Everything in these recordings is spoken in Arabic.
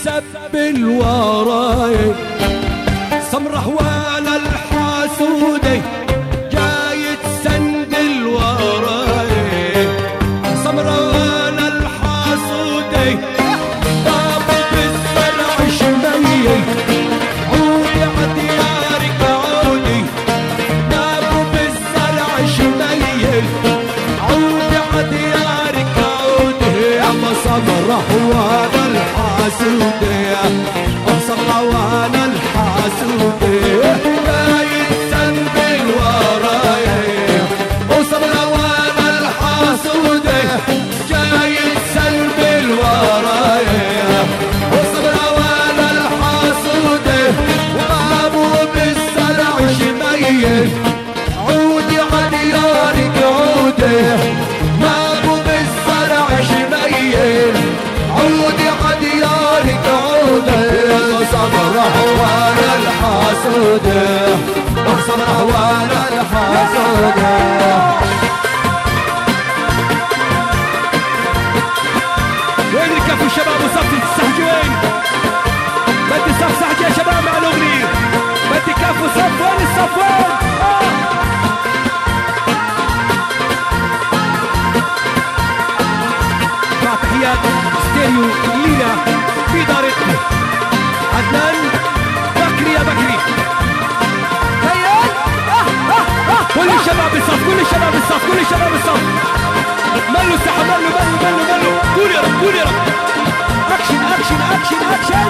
تسبل وراي سمره وانا الحاسودي جاي تسندل وراي سمره وانا الحاسودي بابا بالزرع شميي عودي عديارك عودي بابا بالزرع شميي عودي عديارك عودي اما سمره وانا الحاسودي سمره وانا الحاسودي جاي تسندل وراي وسمره وانا الحاسودي جاي تسندل وراي وسمره وانا الحاسودي وابو بالزرع شميل عودي عديارك عودي مابو بالزرع شميل عودي عديارك عودي سمره وانا الحاسودي سمره وانا الحاسودي وين الكفو الشباب وصفت السحجين بدي صف سحجة يا شباب مع الأغنية بدي كفو صف وين الصف وين مع تحيات ستيريو لينا في دارتنا عدنان بكري يا بكري كل الشباب بالصف كل الشباب بالصف كل الشباب بالصف ملوا السحب ملوا قول يا رب قول يا رب اكشن اكشن اكشن اكشن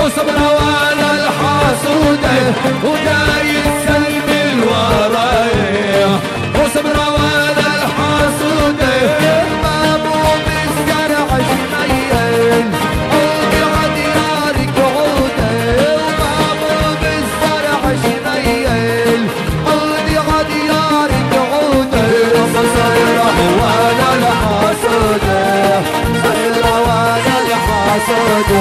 وصبرة وانا الحاسودة وداير سلب الورايا وصبرة وانا الحاسودة بابو بالزرع شميل عودي عديارك عودة وبابو بالزرع شميل عودي عديارك عودة وصبرة وانا الحاسودة صبرة وانا الحاسودة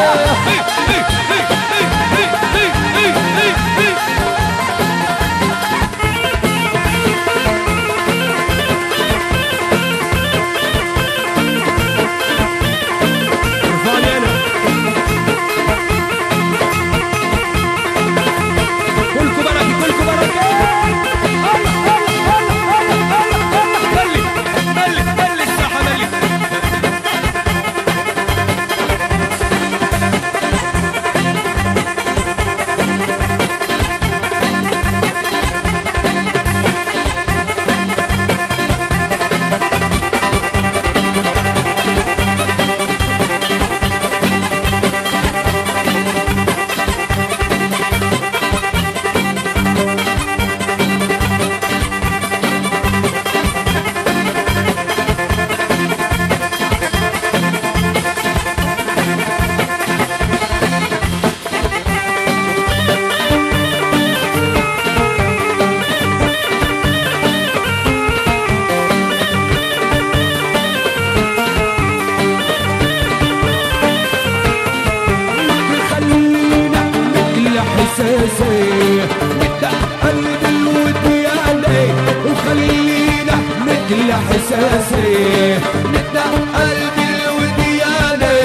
حساسي ندع قلبي الوديانة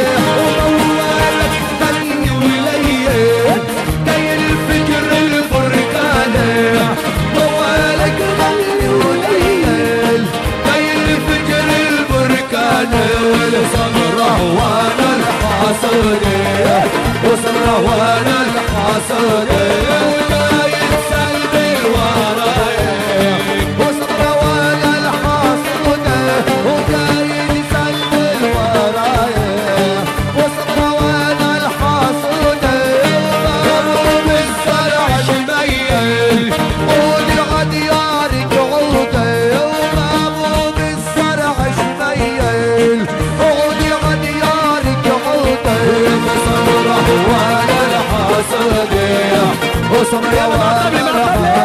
وموالك خلي وليل جاي الفكر البركانة موالك خلي وليل جاي الفكر البركانة والصبرة وانا الحاسودة وصبرة وانا الحاسودة وصبر يا